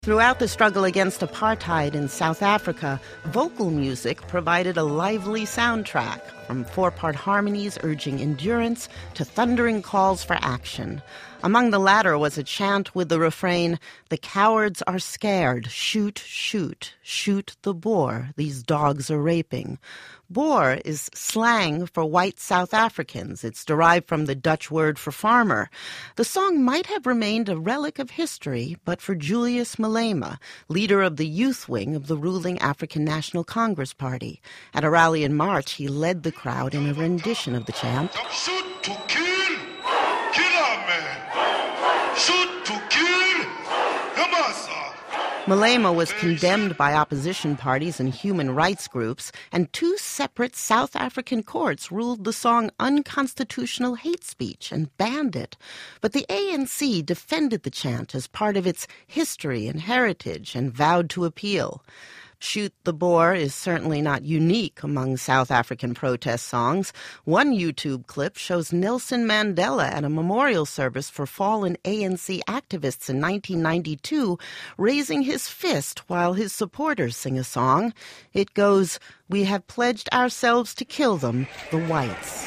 Throughout the struggle against apartheid in South Africa, vocal music provided a lively soundtrack, from four-part harmonies urging endurance to thundering calls for action. Among the latter was a chant with the refrain, "The cowards are scared, shoot, shoot, shoot the Boer, these dogs are raping." Boer is slang for white South Africans. It's derived from the Dutch word for farmer. The song might have remained a relic of history, but for Julius Malema, leader of the youth wing of the ruling African National Congress Party. At a rally in March, he led the crowd in a rendition of the chant. Shoot to kill, killer man. Shoot to kill, Hamasa. Malema was condemned by opposition parties and human rights groups, and two separate South African courts ruled the song unconstitutional hate speech and banned it. But the ANC defended the chant as part of its history and heritage and vowed to appeal. Shoot the Boer is certainly not unique among South African protest songs. One YouTube clip shows Nelson Mandela at a memorial service for fallen ANC activists in 1992 raising his fist while his supporters sing a song. It goes, "We have pledged ourselves to kill them, the whites."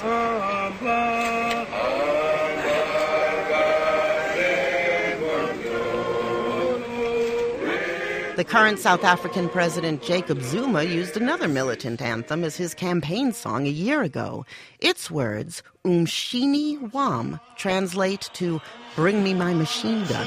The current South African President Jacob Zuma used another militant anthem as his campaign song a year ago. Its words, Umshini Wam, translate to "Bring me my machine gun."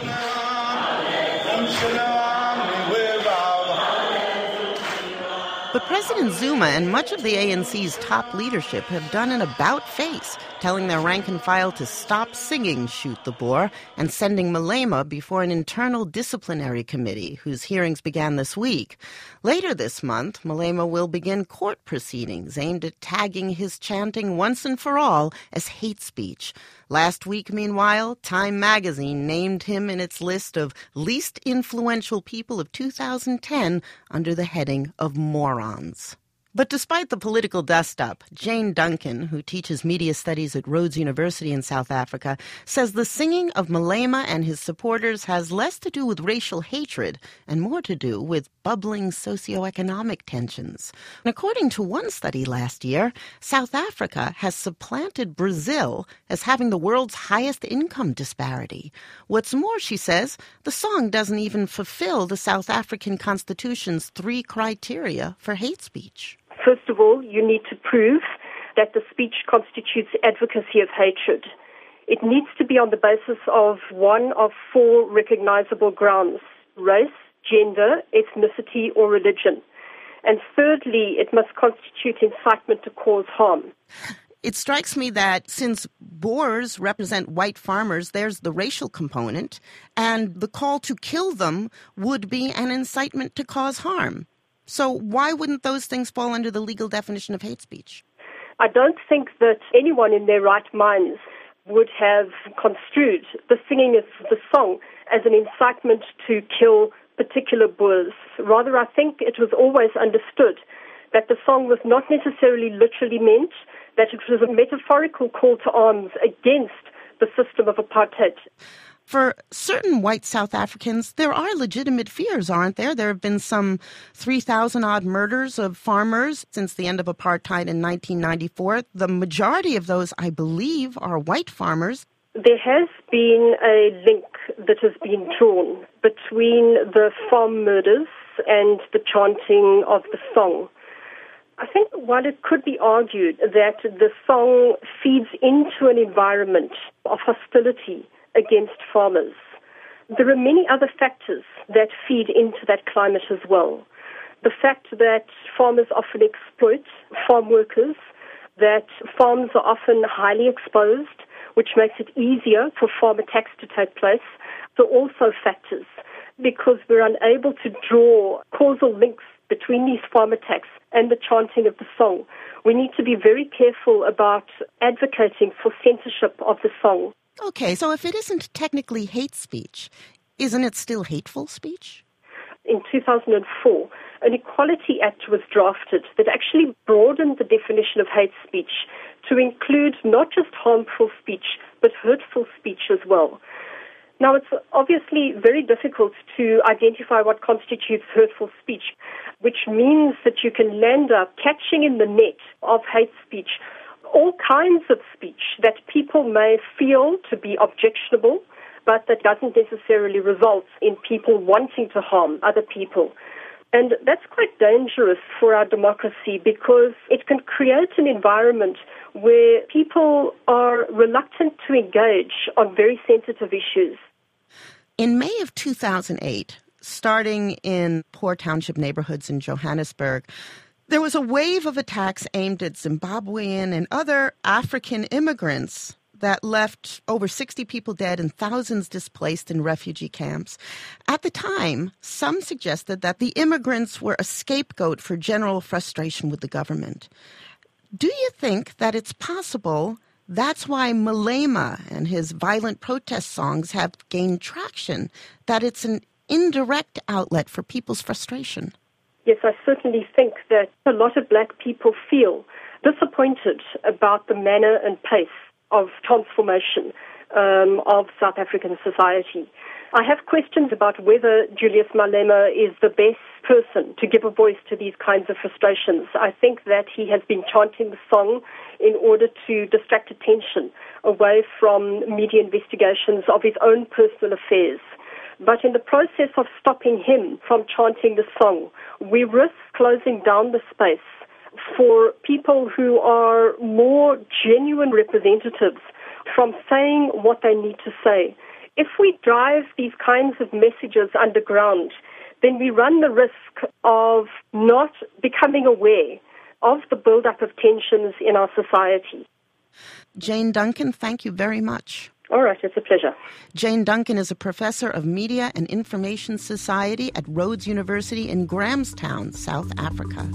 But President Zuma and much of the ANC's top leadership have done an about-face, telling their rank-and-file to stop singing Shoot the Boer and sending Malema before an internal disciplinary committee whose hearings began this week. Later this month, Malema will begin court proceedings aimed at tagging his chanting once and for all as hate speech. Last week, meanwhile, Time magazine named him in its list of least influential people of 2010 under the heading of morons. But despite the political dust-up, Jane Duncan, who teaches media studies at Rhodes University in South Africa, says the singing of Malema and his supporters has less to do with racial hatred and more to do with bubbling socioeconomic tensions. And according to one study last year, South Africa has supplanted Brazil as having the world's highest income disparity. What's more, she says, the song doesn't even fulfill the South African Constitution's 3 criteria for hate speech. First of all, you need to prove that the speech constitutes advocacy of hatred. It needs to be on the basis of one of 4 recognizable grounds: race, gender, ethnicity, or religion. And thirdly, it must constitute incitement to cause harm. It strikes me that since Boers represent white farmers, there's the racial component, and the call to kill them would be an incitement to cause harm. So why wouldn't those things fall under the legal definition of hate speech? I don't think that anyone in their right minds would have construed the singing of the song as an incitement to kill particular Boers. Rather, I think it was always understood that the song was not necessarily literally meant, that it was a metaphorical call to arms against the system of apartheid. For certain white South Africans, there are legitimate fears, aren't there? There have been some 3,000-odd murders of farmers since the end of apartheid in 1994. The majority of those, I believe, are white farmers. There has been a link that has been drawn between the farm murders and the chanting of the song. I think while it could be argued that the song feeds into an environment of hostility against farmers, there are many other factors that feed into that climate as well. The fact that farmers often exploit farm workers, that farms are often highly exposed, which makes it easier for farm attacks to take place, are also factors because we're unable to draw causal links between these farm attacks and the chanting of the song. We need to be very careful about advocating for censorship of the song. Okay, so if it isn't technically hate speech, isn't it still hateful speech? In 2004, an Equality Act was drafted that actually broadened the definition of hate speech to include not just harmful speech, but hurtful speech as well. Now, it's obviously very difficult to identify what constitutes hurtful speech, which means that you can land up catching in the net of hate speech all kinds of speech that people may feel to be objectionable, but that doesn't necessarily result in people wanting to harm other people. And that's quite dangerous for our democracy because it can create an environment where people are reluctant to engage on very sensitive issues. In May of 2008, starting in poor township neighborhoods in Johannesburg, there was a wave of attacks aimed at Zimbabwean and other African immigrants that left over 60 people dead and thousands displaced in refugee camps. At the time, some suggested that the immigrants were a scapegoat for general frustration with the government. Do you think that it's possible that's why Malema and his violent protest songs have gained traction, that it's an indirect outlet for people's frustration? Yes, I certainly think that a lot of black people feel disappointed about the manner and pace of transformation of South African society. I have questions about whether Julius Malema is the best person to give a voice to these kinds of frustrations. I think that he has been chanting the song in order to distract attention away from media investigations of his own personal affairs. But in the process of stopping him from chanting the song, we risk closing down the space for people who are more genuine representatives from saying what they need to say. If we drive these kinds of messages underground, then we run the risk of not becoming aware of the build-up of tensions in our society. Jane Duncan, thank you very much. All right, it's a pleasure. Jane Duncan is a professor of Media and Information Society at Rhodes University in Grahamstown, South Africa.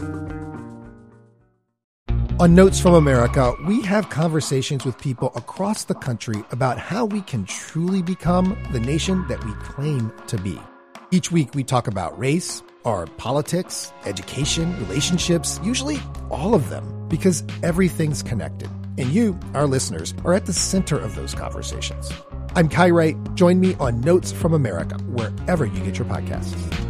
On Notes from America, we have conversations with people across the country about how we can truly become the nation that we claim to be. Each week we talk about race, our politics, education, relationships, usually all of them, because everything's connected. And you, our listeners, are at the center of those conversations. I'm Kai Wright. Join me on Notes from America, wherever you get your podcasts.